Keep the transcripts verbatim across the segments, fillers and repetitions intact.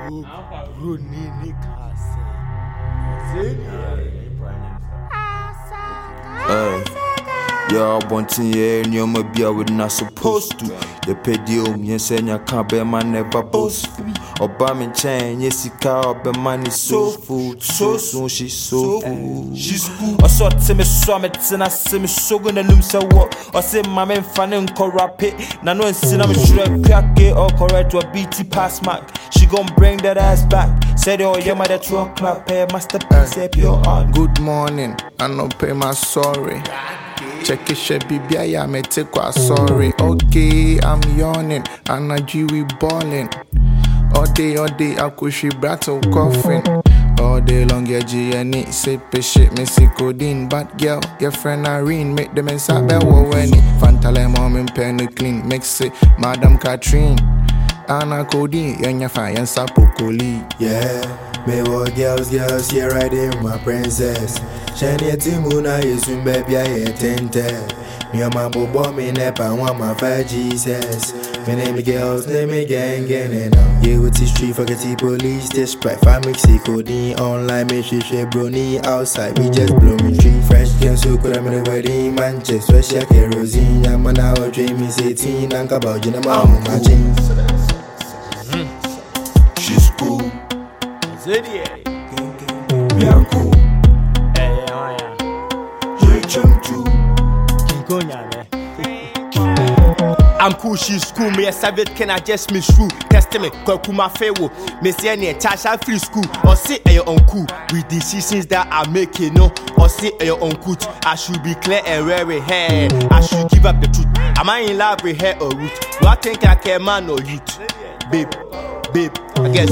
Runini Kase. Hey, yeah, wanting yeah, and you're my beer with not supposed to. The pedium, yes, and you can't be man never boastful. Obama chain, yes, you can't be man is so full, so soon she's so full. She's cool. I saw Timmy Summits and I see me so good and lose a walk. I say, my man fanning corrupt it. Now, no, it's in a shrek, crack it or correct to a B T pass mark. She gon' bring that ass back. Said, oh, yeah, my that truck clap, pay masterpiece, up your heart. Good morning, I no pay my sorry. Check it, shit, baby, I may take what sorry. Okay, I'm yawning, and I G we balling. All day, all day, I could she battle coughing. All day long, yeah, G and it say shit, me see codeine. Bad girl, your friend Irene, make them inside bell when it. Fantale mom and penny clean, mix it, Madam Catherine. Anna codeine, young fire and sapocoli. Yeah, me what girls, girls, here right in my princess. Shani Timuna is soon baby, I attend. Me and my boy, me never want my five Jesus. Me name me girls, name me gang, gang, and I'm here with the street, forget the police, this sprite, five Mexico, the online, me she she brony outside, we just blow me tree, fresh girls, so could I'm in the wedding, Manchester, fresh kerosene, I'm an hour dream, me say teen, and about you, I'm on my jeans. She's cool. Zeddy, We are cool. hey, oh yeah, J jump too. Kingonya, man. I'm cool, she's cool, me a savage, can I just miss through? Testament, Kokuma Fewo, Miss Yenny, Tasha free school, or sit at your own cool with decisions that I make, you know, or sit at your own cool. I should be clear and weary hair. I should give up the truth. Am I in love with hair or root? Do I think I can man or youth? Babe, babe, I guess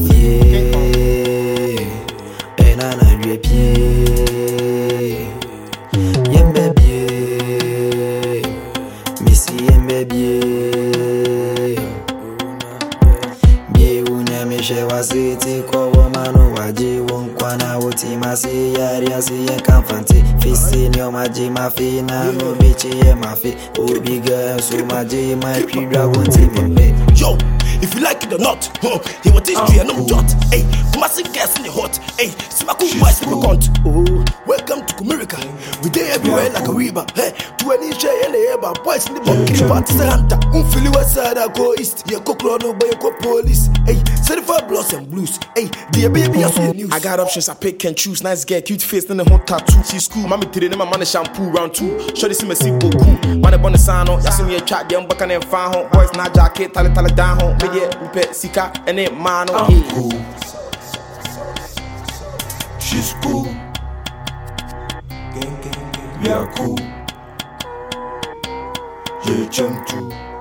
City kwa wamano waji wonkwana woti masi yari asi ye kamfanti fisi ni omaji mafi na no bichi ye mafi obiga so maji my pira wonti me. Yo, if you like it or not, huh, he want history and no dot. Hey, massive gas in the hot. Hey, Simaku boys people count. Oh, welcome to America. We day everywhere like a river. Hey, to any share in the air, but boys in the bucket party Santa. Unfili west side I go east. You go crown by your police. Hey, certified blues and blues. Hey, dear baby, I see news. I got options, I pick and choose. Nice girl, cute face, and a hot tattoo. She's cool. Mommy today, my money shampoo round two. Show this in my simple cool. Money on the sign on. That's me a chat. Them back and fan home. Boys not jacket, tally tally down home. Me yeah, we pet sika and it man on. I'm cool. She's cool. We are cool. J jump too.